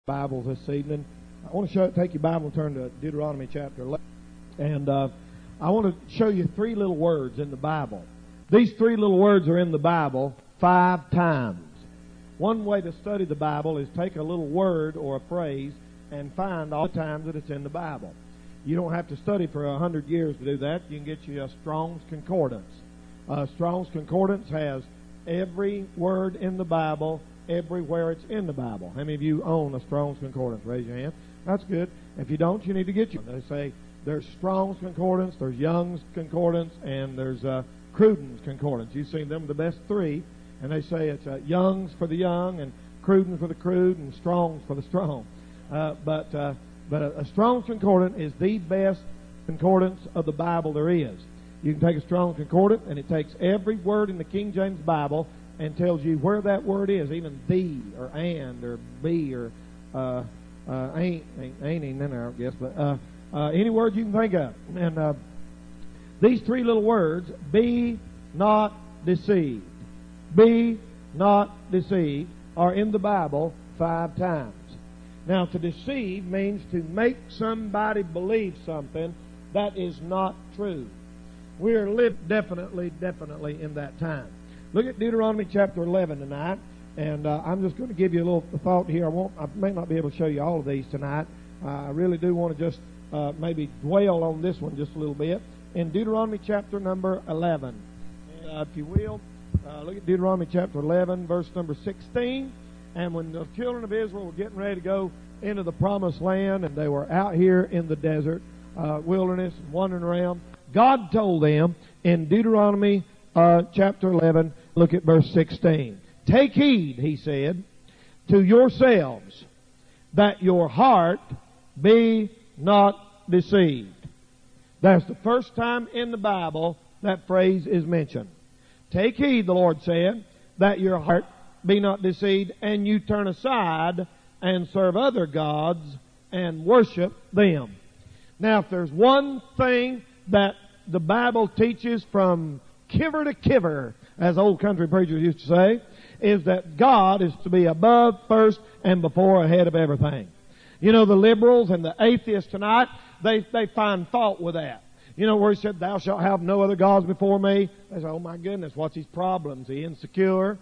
Bibles this evening. I want to take your Bible and turn to Deuteronomy chapter 11. And I want to show you three little words in the Bible. These three little words are in the Bible 5 times. One way to study the Bible is take a little word or a phrase and find all the times that it's in the Bible. You don't have to study for 100 years to do that. You can get you a Strong's Concordance. Strong's Concordance has every word in the Bible everywhere it's in the Bible. How many of you own a Strong's Concordance? Raise your hand. That's good. If you don't, you need to get you. They say there's Strong's Concordance, there's Young's Concordance, and there's Cruden's Concordance. You've seen them, the best three, and they say it's Young's for the young, and Cruden's for the crude, and Strong's for the strong. But a Strong's Concordance is the best concordance of the Bible there is. You can take a Strong's Concordance, and it takes every word in the King James Bible and tells you where that word is, even the or and or be or ain't in there, I guess, but any word you can think of. And these three little words, be not deceived, be not deceived, are in the Bible 5 times. Now, to deceive means to make somebody believe something that is not true. We're living definitely in that time. Look at Deuteronomy chapter 11 tonight, and I'm just going to give you a little thought here. I may not be able to show you all of these tonight. I really do want to just maybe dwell on this one just a little bit. In Deuteronomy chapter number 11, if you will, look at Deuteronomy chapter 11, verse number 16. And when the children of Israel were getting ready to go into the promised land, and they were out here in the desert, wilderness, wandering around, God told them in Deuteronomy chapter 11, look at verse 16. Take heed, he said, to yourselves, that your heart be not deceived. That's the first time in the Bible that phrase is mentioned. Take heed, the Lord said, that your heart be not deceived, and you turn aside and serve other gods and worship them. Now, if there's one thing that the Bible teaches from kiver to kiver, as old country preachers used to say, is that God is to be above, first, and before, ahead of everything. You know, the liberals and the atheists tonight, they find fault with that. You know, where he said, thou shalt have no other gods before me. They say, oh my goodness, what's his problems? He insecure?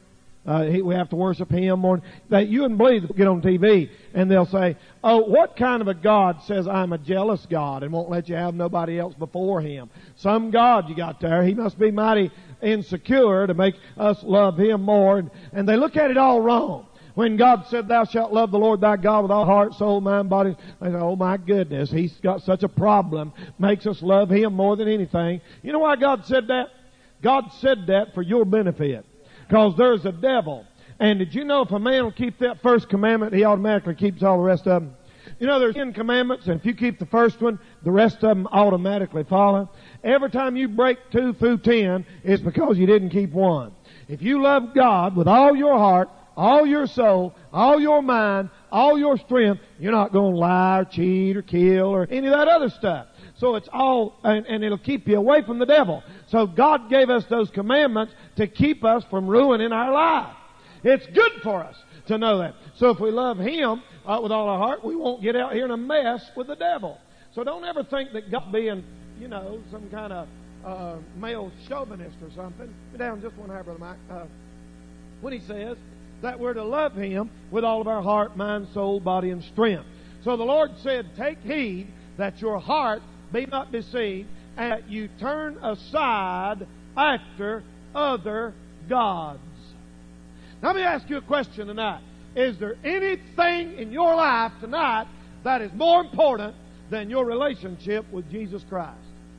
We have to worship him more. You wouldn't believe they'll get on TV and they'll say, oh, what kind of a God says I'm a jealous God and won't let you have nobody else before him? Some God you got there, he must be mighty insecure to make us love him more. And they look at it all wrong. When God said, thou shalt love the Lord thy God with all heart, soul, mind, body, they say, oh my goodness, he's got such a problem, makes us love him more than anything. You know why God said that? God said that for your benefit. Because there's a devil. And did you know if a man will keep that first commandment, he automatically keeps all the rest of them? You know, there's 10 commandments, and if you keep the first one, the rest of them automatically follow. Every time you break 2 through 10, it's because you didn't keep one. If you love God with all your heart, all your soul, all your mind, all your strength, you're not going to lie or cheat or kill or any of that other stuff. So it's all, and it'll keep you away from the devil. So God gave us those commandments to keep us from ruining our life. It's good for us to know that. So if we love him with all our heart, we won't get out here in a mess with the devil. So don't ever think that God being, you know, some kind of male chauvinist or something. Get down just one hair, Brother Mike. When he says that we're to love him with all of our heart, mind, soul, body, and strength. So the Lord said, take heed that your heart be not deceived, and that you turn aside after other gods. Now, let me ask you a question tonight. Is there anything in your life tonight that is more important than your relationship with Jesus Christ?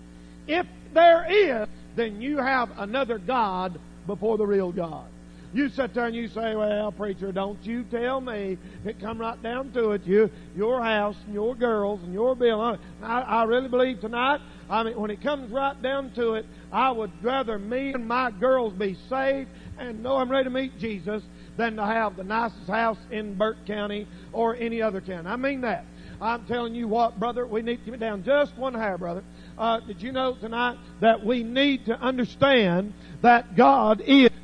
If there is, then you have another God before the real God. You sit there and you say, well, preacher, don't you tell me. It come right down to it. Your house and your girls and your bill. I really believe tonight, when it comes right down to it, I would rather me and my girls be saved and know I'm ready to meet Jesus than to have the nicest house in Burt County or any other county. I mean that. I'm telling you what, brother, we need to get down just one hair, brother. Did you know tonight that we need to understand that God is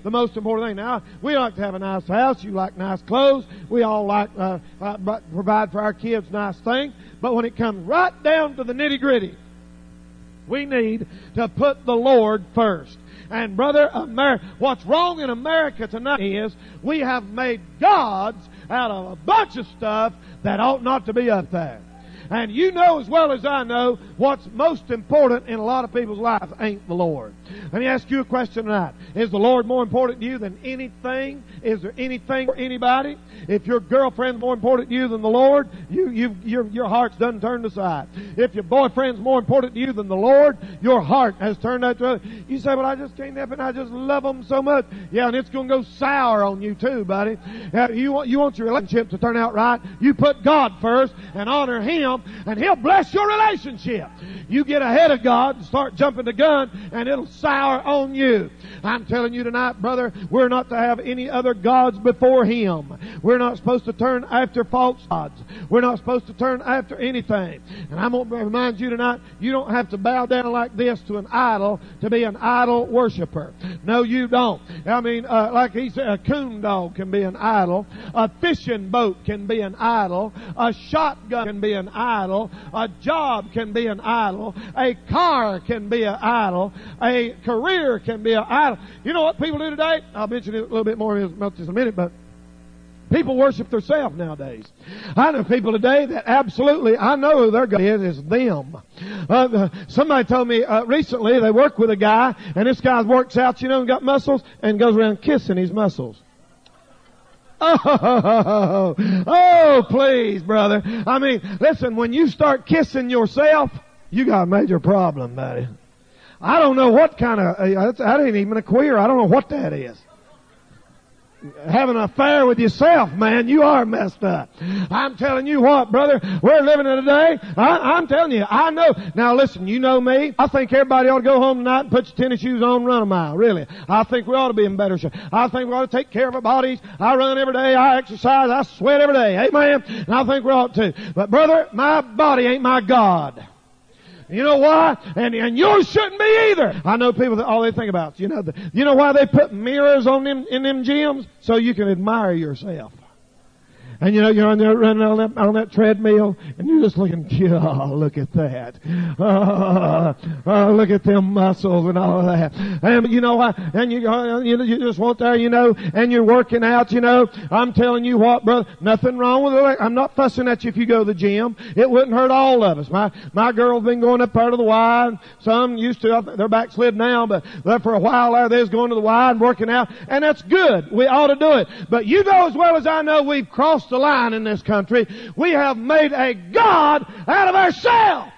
the most important thing. Now, we like to have a nice house. You like nice clothes. We all like provide for our kids nice things. But when it comes right down to the nitty-gritty, we need to put the Lord first. And brother, what's wrong in America tonight is we have made gods out of a bunch of stuff that ought not to be up there. And you know as well as I know what's most important in a lot of people's lives ain't the Lord. Let me ask you a question tonight. Is the Lord more important to you than anything? Is there anything or anybody? If your girlfriend's more important to you than the Lord, your heart's done turned aside. If your boyfriend's more important to you than the Lord, your heart has turned out to. You say, well, I just can't help it. I just love them so much. Yeah, and it's going to go sour on you too, buddy. You want your relationship to turn out right. You put God first and honor Him, and He'll bless your relationship. You get ahead of God and start jumping the gun, and it'll sour on you. I'm telling you tonight, brother, we're not to have any other gods before Him. We're not supposed to turn after false gods. We're not supposed to turn after anything. And I'm going to remind you tonight, you don't have to bow down like this to an idol to be an idol worshiper. No, you don't. I mean, like he said, a coon dog can be an idol. A fishing boat can be an idol. A shotgun can be an idol. A job can be an idol. A car can be an idol. A career can be an idol. You know what people do today? I'll mention it a little bit more in just a minute, but people worship themselves nowadays. I know people today that absolutely, I know who their God is them. Somebody told me recently they work with a guy, and this guy works out, and got muscles, and goes around kissing his muscles. Oh, please, brother. I mean, listen, when you start kissing yourself, you got a major problem, buddy. I don't know what kind of, that ain't even a queer. I don't know what that is. Having an affair with yourself, man, you are messed up. I'm telling you what, brother, we're living in a day, I'm telling you, I know. Now listen, you know me. I think everybody ought to go home tonight and put your tennis shoes on and run a mile, really. I think we ought to be in better shape. I think we ought to take care of our bodies. I run every day, I exercise, I sweat every day. Amen? And I think we ought to. But brother, my body ain't my God. You know why? And yours shouldn't be either. I know people that all they think about, you know why they put mirrors on them in them gyms? So you can admire yourself. And you're on there running on that treadmill, and you're just looking, oh, look at that. Oh, look at them muscles and all of that. And you know what? And you just want there, and you're working out, I'm telling you what, brother, nothing wrong with it. I'm not fussing at you if you go to the gym. It wouldn't hurt all of us. My girl's been going up there to the Y, and some used to, they're backslid now, but for a while there, they was going to the Y and working out, and that's good. We ought to do it. But you know as well as I know, we've crossed the line in this country. We have made a God out of ourselves.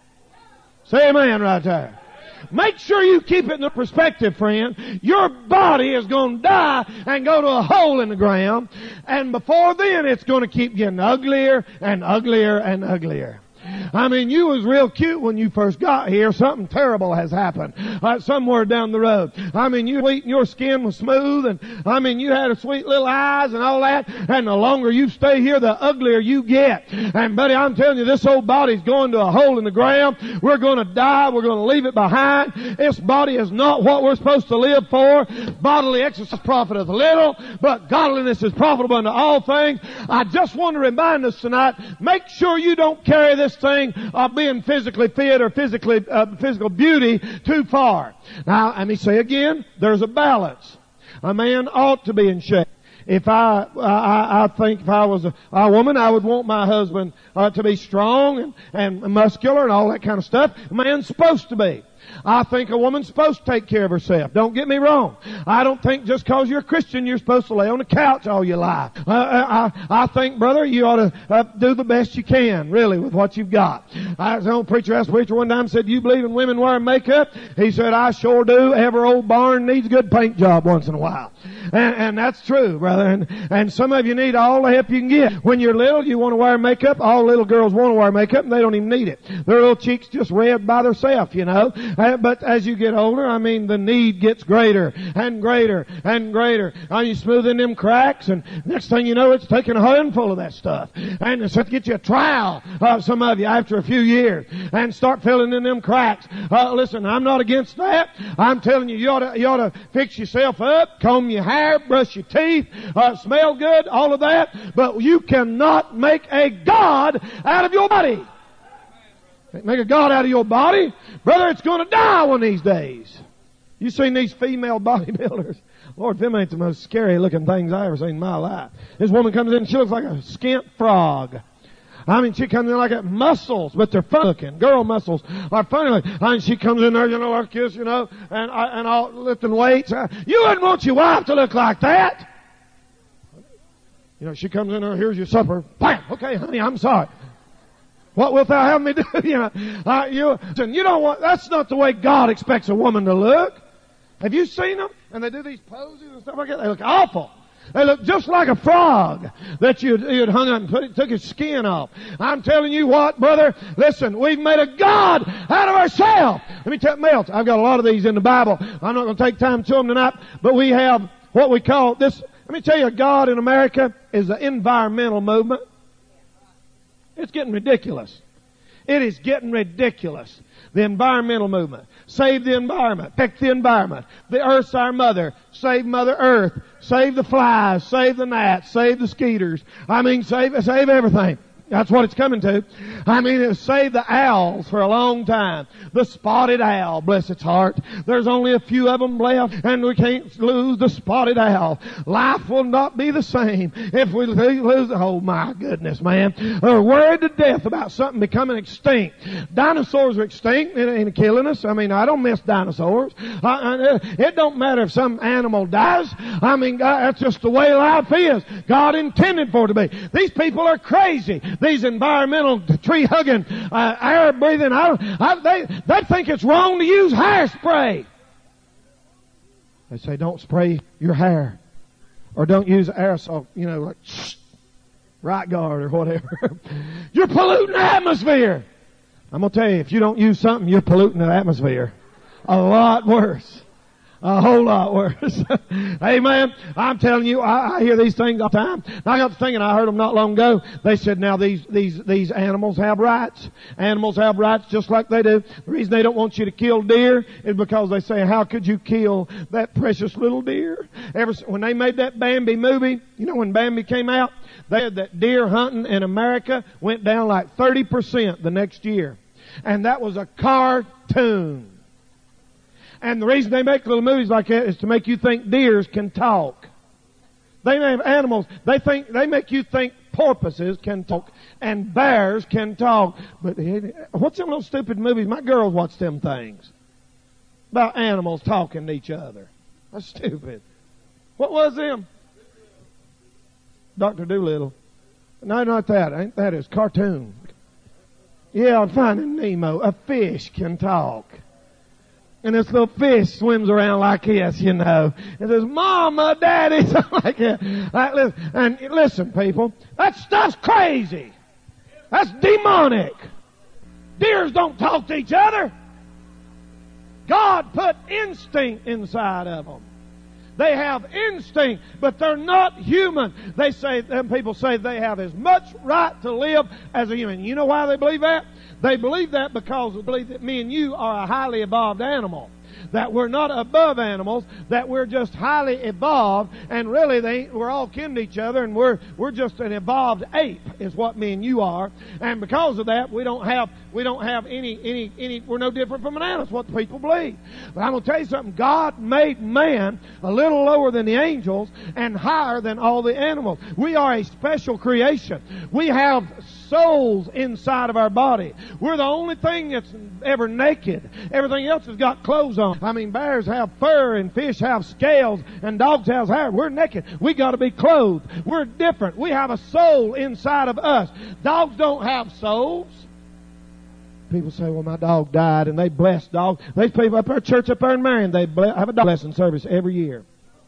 Say amen right there. Make sure you keep it in the perspective, friend. Your body is going to die and go to a hole in the ground, and before then it's going to keep getting uglier and uglier and uglier. I mean, you was real cute when you first got here. Something terrible has happened somewhere down the road. I mean, your skin was smooth, and I mean, you had a sweet little eyes and all that. And the longer you stay here, the uglier you get. And buddy, I'm telling you, this old body's going to a hole in the ground. We're going to die. We're going to leave it behind. This body is not what we're supposed to live for. Bodily exercise profiteth little, but godliness is profitable unto all things. I just want to remind us tonight, make sure you don't carry this thing of being physically fit or physical beauty too far. Now, let me say again, there's a balance. A man ought to be in shape. If I think if I was a woman, I would want my husband to be strong and muscular and all that kind of stuff. A man's supposed to be. I think a woman's supposed to take care of herself. Don't get me wrong. I don't think just because you're a Christian you're supposed to lay on the couch all your life. I think, brother, you ought to do the best you can, really, with what you've got. I was an old preacher asked a preacher one time, said, "You believe in women wearing makeup?" He said, "I sure do. Every old barn needs a good paint job once in a while." And that's true, brother. And some of you need all the help you can get. When you're little, you want to wear makeup. All little girls want to wear makeup, and they don't even need it. Their little cheeks just red by themselves, But as you get older, I mean, the need gets greater and greater and greater. You smoothing them cracks, and next thing you know, it's taking a handful of that stuff. And it's to get you a trial, some of you, after a few years, and start filling in them cracks. Listen, I'm not against that. I'm telling you, you ought to fix yourself up, comb your hair, brush your teeth, smell good, all of that. But you cannot make a God out of your body. Make a God out of your body. Brother, it's going to die one of these days. You seen these female bodybuilders? Lord, them ain't the most scary looking things I ever seen in my life. This woman comes in, she looks like a skint frog. I mean, she comes in like that, muscles, but they're fun looking. Girl muscles are funny looking. I mean, she comes in there, like this, and all lifting weights. You wouldn't want your wife to look like that. She comes in there, here's your supper. Bam! Okay, honey, I'm sorry. What wilt thou have me do? You don't want, that's not the way God expects a woman to look. Have you seen them? And they do these poses and stuff like that. They look awful. They look just like a frog that you'd hung up and took his skin off. I'm telling you what, brother, listen, we've made a God out of ourselves. Let me tell you else. I've got a lot of these in the Bible. I'm not going to take time to them tonight, but we have what we call this. Let me tell you, God in America is the environmental movement. It's getting ridiculous. It is getting ridiculous. The environmental movement. Save the environment. Protect the environment. The earth's our mother. Save Mother Earth. Save the flies. Save the gnats. Save the skeeters. I mean, save everything. That's what it's coming to. I mean, it saved the owls for a long time. The spotted owl, bless its heart. There's only a few of them left, and we can't lose the spotted owl. Life will not be the same if we lose. Oh my goodness, man! We're worried to death about something becoming extinct. Dinosaurs are extinct and killing us. I mean, I don't miss dinosaurs. It don't matter if some animal dies. I mean, that's just the way life is. God intended for it to be. These people are crazy. These environmental tree-hugging, air-breathing, they think it's wrong to use hairspray. They say, don't spray your hair. Or don't use aerosol, like Right Guard or whatever. You're polluting the atmosphere. I'm going to tell you, if you don't use something, you're polluting the atmosphere. A lot worse. A whole lot worse. Amen. I'm telling you, I hear these things all the time. I got to thinking, I heard them not long ago. They said now these animals have rights. Animals have rights just like they do. The reason they don't want you to kill deer is because they say, how could you kill that precious little deer? When they made that Bambi movie, when Bambi came out, they said that deer hunting in America went down like 30% the next year. And that was a cartoon. And the reason they make little movies like that is to make you think deers can talk. They have animals. They make you think porpoises can talk and bears can talk. But what's them little stupid movies? My girls watch them things about animals talking to each other. That's stupid. What was them? Dr. Dolittle. No, not that. Ain't that? It's cartoon. Yeah, Finding Nemo. A fish can talk. And this little fish swims around like this, and says, Mama, Daddy, something like that. And listen, people, that stuff's crazy. That's demonic. Deers don't talk to each other. God put instinct inside of them. They have instinct, but they're not human. People say they have as much right to live as a human. You know why they believe that? They believe that because they believe that me and you are a highly evolved animal. That we're not above animals, that we're just highly evolved, and really we're all kin to each other, and we're just an evolved ape is what me and you are. And because of that, we don't have any we're no different from an animal. That's what the people believe. But I'm going to tell you something. God made man a little lower than the angels and higher than all the animals. We are a special creation. We have souls inside of our body. We're the only thing that's ever naked. Everything else has got clothes on. I mean, bears have fur and fish have scales and dogs have hair. We're naked. We got to be clothed. We're different. We have a soul inside of us. Dogs don't have souls. People say, well, my dog died, and they bless dogs. These people up our church up there in Marion, they have a dog blessing service every year.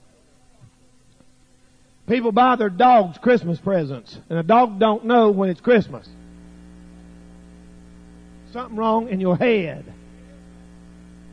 People buy their dogs Christmas presents, and a dog don't know when it's Christmas. Something wrong in your head.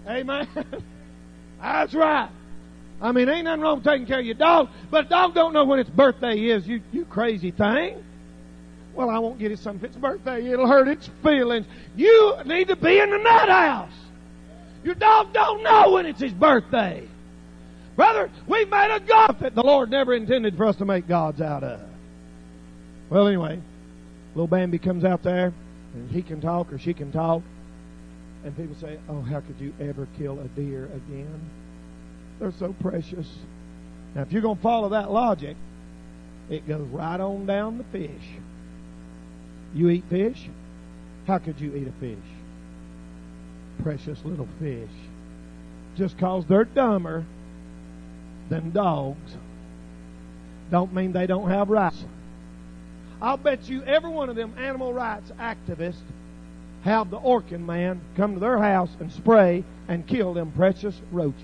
Amen. That's right. I mean, ain't nothing wrong with taking care of your dog, but a dog don't know when its birthday is, you crazy thing. Well, I won't get it something if its birthday. It'll hurt its feelings. You need to be in the nut house. Your dog don't know when it's his birthday. Brother, we made a God that the Lord never intended for us to make gods out of. Well, anyway, little Bambi comes out there, and he can talk or she can talk. And people say, oh, how could you ever kill a deer again? They're so precious. Now, if you're going to follow that logic, it goes right on down to fish. You eat fish? How could you eat a fish? Precious little fish. Just because they're dumber than dogs don't mean they don't have rights. I'll bet you every one of them animal rights activists have the Orkin man come to their house and spray and kill them precious roaches.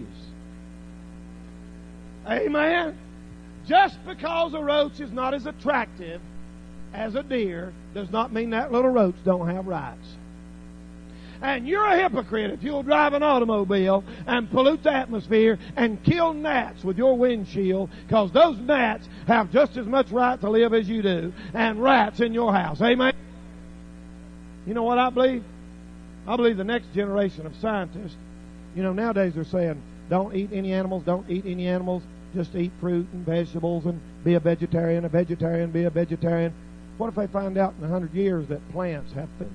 Amen? Just because a roach is not as attractive as a deer does not mean that little roach don't have rights. And you're a hypocrite if you'll drive an automobile and pollute the atmosphere and kill gnats with your windshield, because those gnats have just as much right to live as you do, and rats in your house. Amen? You know what I believe? I believe the next generation of scientists, nowadays they're saying, don't eat any animals, just eat fruit and vegetables and be a vegetarian, be a vegetarian. What if they find out in 100 years that plants have fins?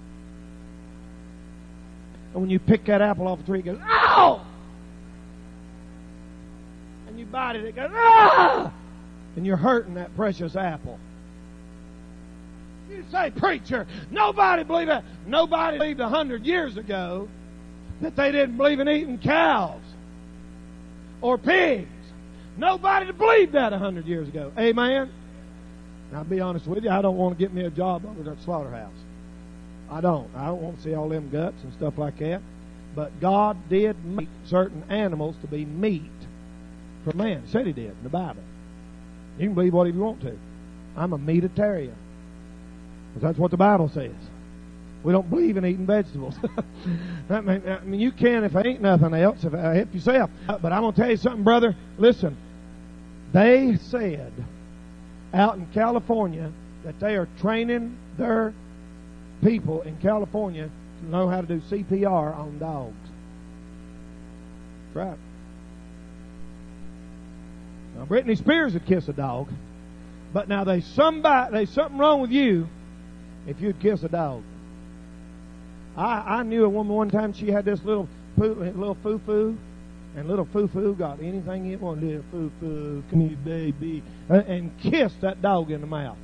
And when you pick that apple off the tree, it goes, ow! And you bite it, it goes, ah! And you're hurting that precious apple. You say, preacher, nobody believed that. Nobody believed 100 years ago that they didn't believe in eating cows or pigs. Nobody believed that 100 years ago. Amen? Now, I'll be honest with you, I don't want to get me a job over at that slaughterhouse. I don't want to see all them guts and stuff like that. But God did make certain animals to be meat for man. He said He did in the Bible. You can believe whatever you want to. I'm a meatitarian. Because that's what the Bible says. We don't believe in eating vegetables. I mean, you can if there ain't nothing else, if help yourself. But I'm going to tell you something, brother. Listen, they said out in California that they are training their people in California to know how to do CPR on dogs. That's right. Now, Britney Spears would kiss a dog, but now there's something wrong with you if you'd kiss a dog. I knew a woman one time, she had this little foo-foo, and little foo-foo got anything it wanted. Little foo-foo, come here, baby, and kissed that dog in the mouth.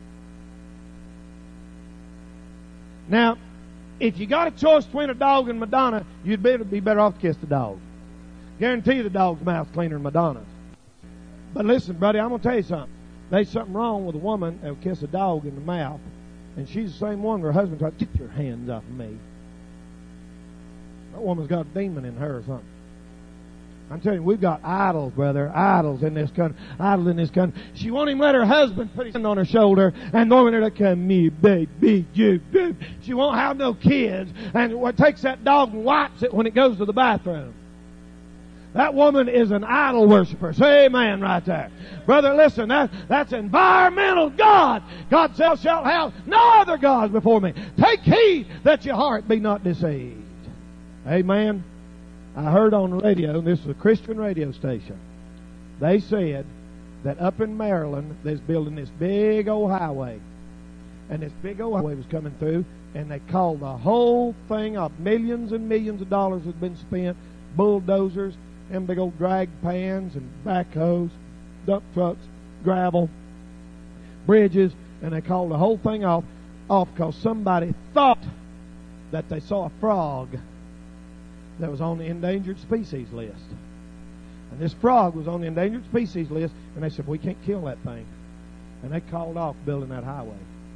Now, if you got a choice between a dog and Madonna, you'd be better off to kiss the dog. Guarantee you the dog's mouth's cleaner than Madonna's. But listen, buddy, I'm going to tell you something. There's something wrong with a woman that will kiss a dog in the mouth, and she's the same one where her husband tried to get your hands off of me. That woman's got a demon in her or something. I'm telling you, we've got idols, brother, idols in this country. She won't even let her husband put his hand on her shoulder and knowing her to come here, baby, you. She won't have no kids, and what takes that dog and wipes it when it goes to the bathroom. That woman is an idol worshiper. Say amen right there. Brother, listen, that's environmental God. God says, shall have no other gods before me. Take heed that your heart be not deceived. Amen. I heard on the radio, and this is a Christian radio station, they said that up in Maryland, they're building this big old highway. And this big old highway was coming through, and they called the whole thing up. Millions and millions of dollars had been spent, bulldozers, and big old drag pans and backhoes, dump trucks, gravel, bridges, and they called the whole thing off because somebody thought that they saw a frog that was on the endangered species list. And this frog was on the endangered species list, and they said, we can't kill that thing. And they called off building that highway.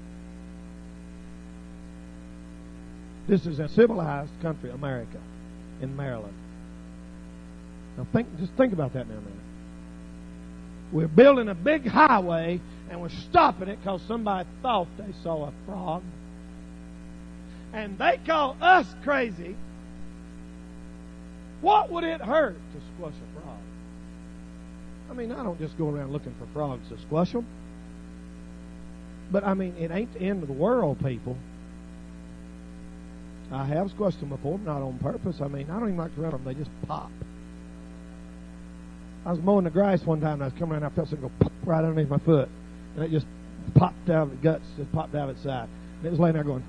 This is a civilized country, America, in Maryland. Now just think about that now, man. We're building a big highway, and we're stopping it because somebody thought they saw a frog. And they call us crazy What would it hurt to squash a frog? I mean, I don't just go around looking for frogs to squash them. But, I mean, it ain't the end of the world, people. I have squashed them before, not on purpose. I mean, I don't even like to run them. They just pop. I was mowing the grass one time, and I was coming around, and I felt something go pop right underneath my foot. And it just popped out of the guts, just popped out of its side. And it was laying there going,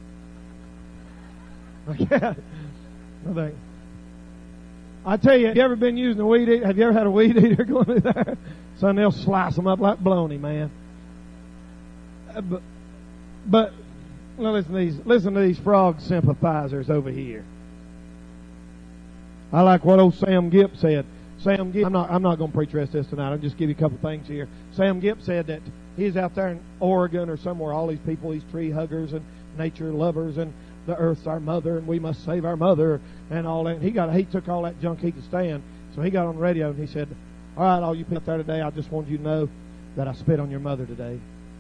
I think, I tell you, have you ever been using a weed eater? Have you ever had a weed eater going through there? Son, they'll slice them up like bologna, man. But well, listen to these frog sympathizers over here. I like what old Sam Gipp said. Sam Gipp, I'm not going to preach the rest of this tonight. I'll just give you a couple things here. Sam Gipp said that he's out there in Oregon or somewhere, all these people, these tree huggers and nature lovers, and the earth's our mother, and we must save our mother, and all that. And he took all that junk he could stand. So he got on the radio and he said, all right, all you people out there today, I just want you to know that I spit on your mother today.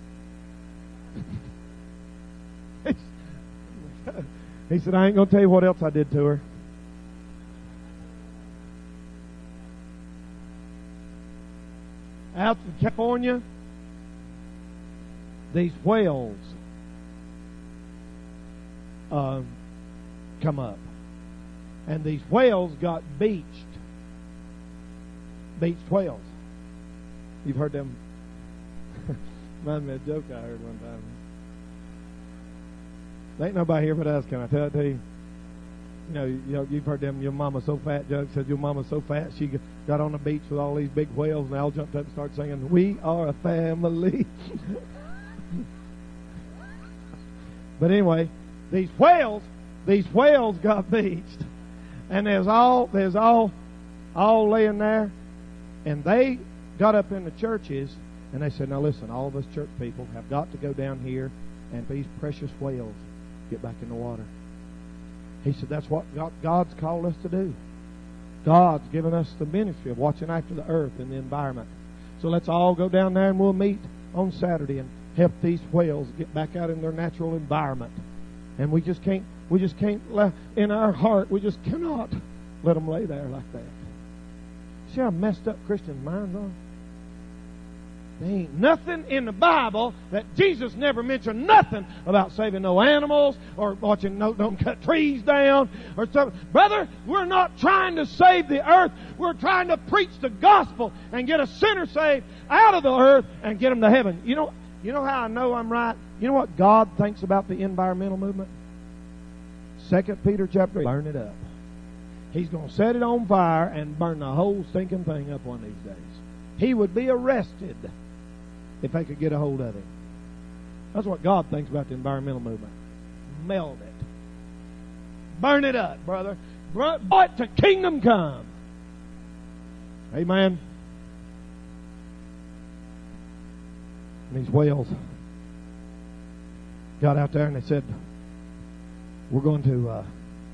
He said, I ain't going to tell you what else I did to her. Out in California, these whales come up. And these whales got beached. Beached whales. You've heard them. Reminds me of a joke I heard one time. There ain't nobody here but us, can I tell it to you? You know, you've heard them, your mama so fat jokes. Said your mama's so fat she got on the beach with all these big whales, and they all jumped up and started singing, "We are a family." But anyway, these whales got beached, and there's all laying there, and they got up in the churches, and they said, "Now listen, all of us church people have got to go down here, and these precious whales get back in the water." He said, that's what God's called us to do. God's given us the ministry of watching after the earth and the environment. So let's all go down there and we'll meet on Saturday and help these whales get back out in their natural environment. And we just can't in our heart, we just cannot let them lay there like that. See how messed up Christians' minds are? There ain't nothing in the Bible that Jesus never mentioned nothing about saving no animals or watching don't cut trees down or something. Brother, we're not trying to save the earth. We're trying to preach the gospel and get a sinner saved out of the earth and get them to heaven. You know how I know I'm right? You know what God thinks about the environmental movement? 2 Peter chapter 8. Burn it up. He's going to set it on fire and burn the whole stinking thing up one of these days. He would be arrested if they could get a hold of him. That's what God thinks about the environmental movement. Meld it. Burn it up, brother. Brought it to kingdom come. Amen. And these whales got out there and they said, we're going to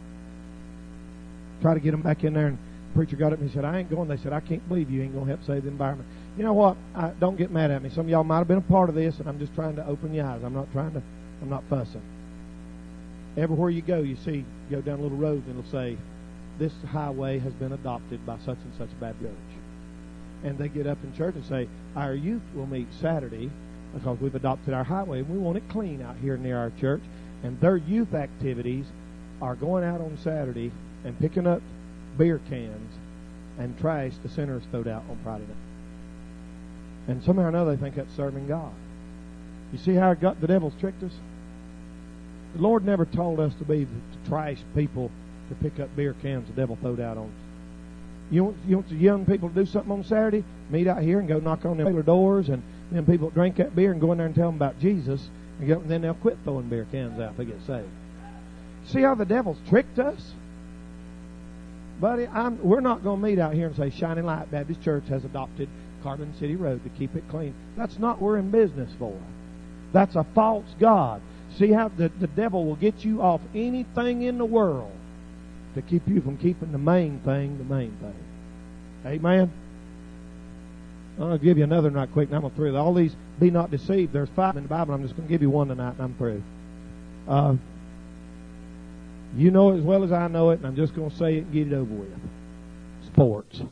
try to get them back in there. And the preacher got up and he said, I ain't going. They said, I can't believe you ain't going to help save the environment. You know what? Don't get mad at me. Some of y'all might have been a part of this, and I'm just trying to open your eyes. I'm not fussing. Everywhere you go, you go down a little road, and it'll say, this highway has been adopted by such and such Baptist church. And they get up in church and say, our youth will meet Saturday because we've adopted our highway, and we want it clean out here near our church. And their youth activities are going out on Saturday and picking up beer cans and trash the sinners throwed out on Friday night. And somehow or another they think that's serving God. You see how the devil's tricked us? The Lord never told us to trash people to pick up beer cans the devil throwed out on us. You want the young people to do something on Saturday? Meet out here and go knock on their doors, and then people drink that beer and go in there and tell them about Jesus, and then they'll quit throwing beer cans out if they get saved. See how the devil's tricked us? Buddy, we're not going to meet out here and say Shining Light Baptist Church has adopted Carbon City Road to keep it clean. That's not what we're in business for. That's a false god. See how the devil will get you off anything in the world to keep you from keeping the main thing. Amen? I'll give you another right quick, and I'm going to through. All these, be not deceived. There's 5 in the Bible. I'm just going to give you one tonight, and I'm through. You know it as well as I know it, and I'm just going to say it and get it over with. Sports.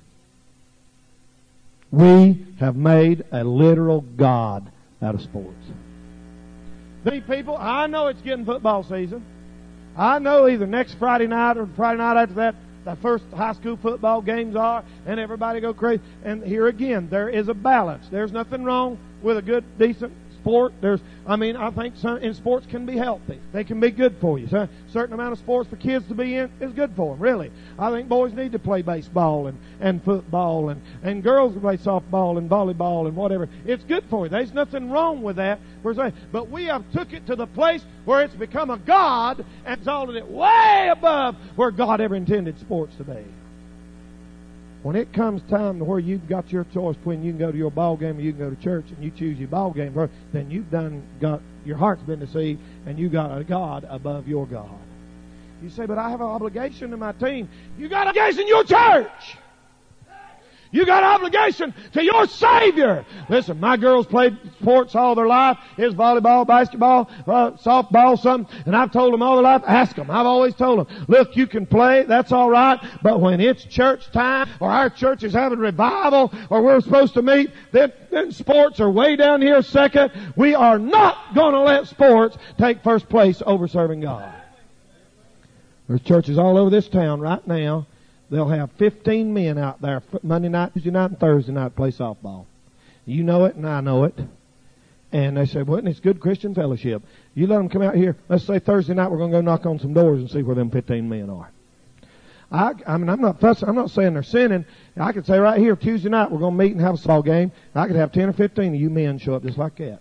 We have made a literal god out of sports. These people, I know it's getting football season. I know either next Friday night or Friday night after that, the first high school football games are, and everybody go crazy. And here again, there is a balance. There's nothing wrong with a good, decent sport. I think in sports can be healthy. They can be good for you. So a certain amount of sports for kids to be in is good for them, really. I think boys need to play baseball and football, and girls play softball and volleyball and whatever. It's good for you. There's nothing wrong with that, per se. But we have took it to the place where it's become a god and exalted it way above where God ever intended sports to be. When it comes time to where you've got your choice between you can go to your ball game or you can go to church, and you choose your ball game, then you've got your heart's been deceived, and you got a God above your God. You say, but I have an obligation to my team. You got an obligation to your church. You got an obligation to your Savior. Listen, my girls played sports all their life. It's volleyball, basketball, softball, something. And I've told them all their life, ask them. I've always told them, look, you can play, that's all right. But when it's church time, or our church is having revival, or we're supposed to meet, then sports are way down here second. We are not going to let sports take first place over serving God. There's churches all over this town right now. They'll have 15 men out there Monday night, Tuesday night, and Thursday night to play softball. You know it, and I know it. And they say, well, it's good Christian fellowship. You let them come out here. Let's say Thursday night we're going to go knock on some doors and see where them 15 men are. I'm not fussing. I'm not saying they're sinning. I could say right here, Tuesday night we're going to meet and have a softball game. I could have 10 or 15 of you men show up just like that.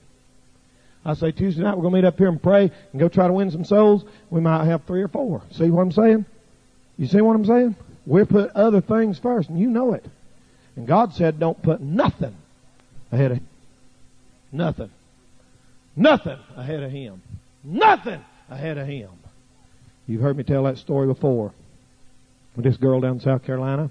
I say Tuesday night we're going to meet up here and pray and go try to win some souls. We might have 3 or 4. See what I'm saying? You see what I'm saying? We put other things first, and you know it. And God said, don't put nothing ahead of Him. Nothing. Nothing ahead of Him. Nothing ahead of Him. You've heard me tell that story before. With this girl down in South Carolina.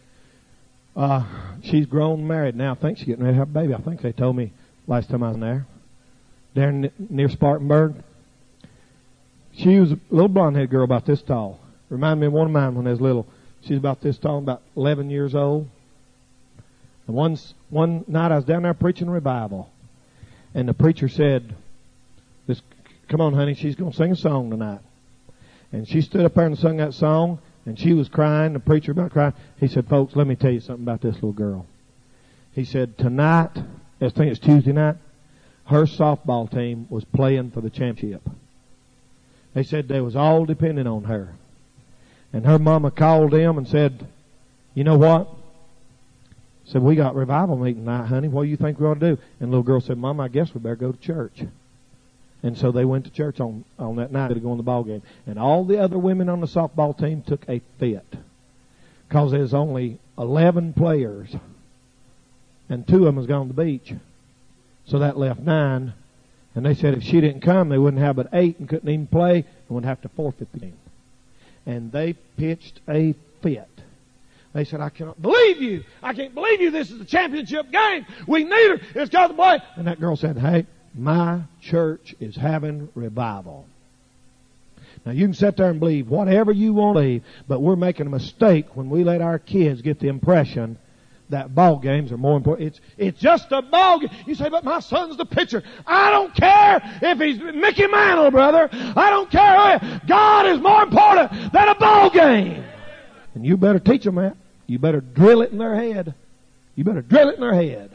She's grown and married now. I think she's getting ready to have a baby. I think they told me last time I was there. There near Spartanburg. She was a little blonde-headed girl about this tall. Reminded me of one of mine when I was little. She's about this tall, about 11 years old. And one night I was down there preaching revival. And the preacher said, come on, honey, she's going to sing a song tonight. And she stood up there and sung that song, and she was crying, the preacher about crying. He said, folks, let me tell you something about this little girl. He said, tonight, I think it's Tuesday night, her softball team was playing for the championship. They said they was all dependent on her. And her mama called them and said, you know what? Said, we got revival meeting tonight, honey. What do you think we ought to do? And the little girl said, Mama, I guess we better go to church. And so they went to church on that night to go on the ball game. And all the other women on the softball team took a fit. Because there's only 11 players. And 2 of them was gone to the beach. So that left 9. And they said if she didn't come, they wouldn't have but 8 and couldn't even play and would have to forfeit the game. And they pitched a fit. They said, I cannot believe you. I can't believe you. This is the championship game. We need her. It's got to play. And that girl said, hey, my church is having revival. Now, you can sit there and believe whatever you want to believe, but we're making a mistake when we let our kids get the impression that ball games are more important. It's just a ball game. You say, but my son's the pitcher. I don't care if he's Mickey Mantle, brother. I don't care. God is more important than a ball game. And you better teach them that. You better drill it in their head. You better drill it in their head.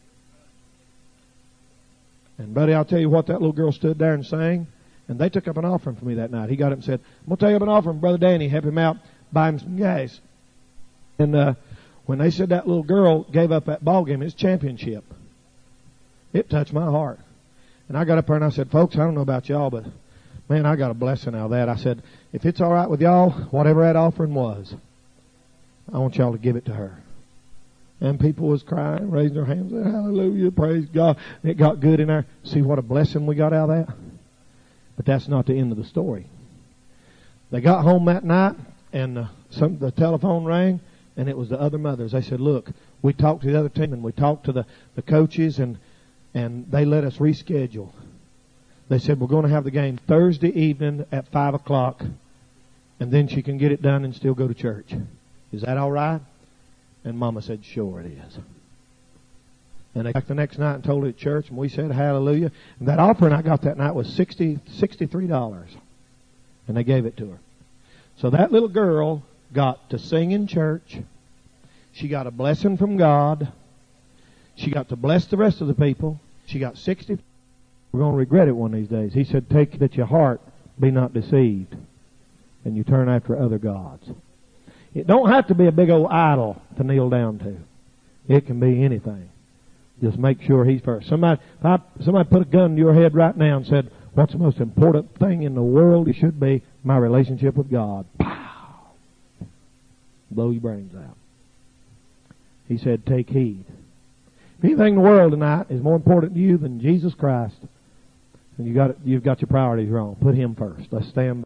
And buddy, I'll tell you what, that little girl stood there and sang, and they took up an offering for me that night. He got up and said, I'm going to take up an offering, Brother Danny, help him out, buy him some gas. And when they said that little girl gave up that ball game, it's championship, it touched my heart. And I got up there and I said, folks, I don't know about y'all, but man, I got a blessing out of that. I said, if it's all right with y'all, whatever that offering was, I want y'all to give it to her. And people was crying, raising their hands, saying, hallelujah, praise God. And it got good in there. See what a blessing we got out of that? But that's not the end of the story. They got home that night, and the telephone rang, and it was the other mothers. They said, look, we talked to the other team, and we talked to the coaches, and they let us reschedule. They said, we're going to have the game Thursday evening at 5 o'clock and then she can get it done and still go to church. Is that all right? And Mama said, sure it is. And they came back the next night and told it at church, and we said hallelujah. And that offering I got that night was $63. And they gave it to her. So that little girl got to sing in church. She got a blessing from God. She got to bless the rest of the people. She got 60. We're going to regret it one of these days. He said, take that your heart be not deceived, and you turn after other gods. It don't have to be a big old idol to kneel down to. It can be anything. Just make sure He's first. Somebody put a gun to your head right now and said, what's the most important thing in the world? It should be my relationship with God. Pow! Blow your brains out. He said, take heed. If anything in the world tonight is more important to you than Jesus Christ, then you've got your priorities wrong. Put Him first. Let's stand.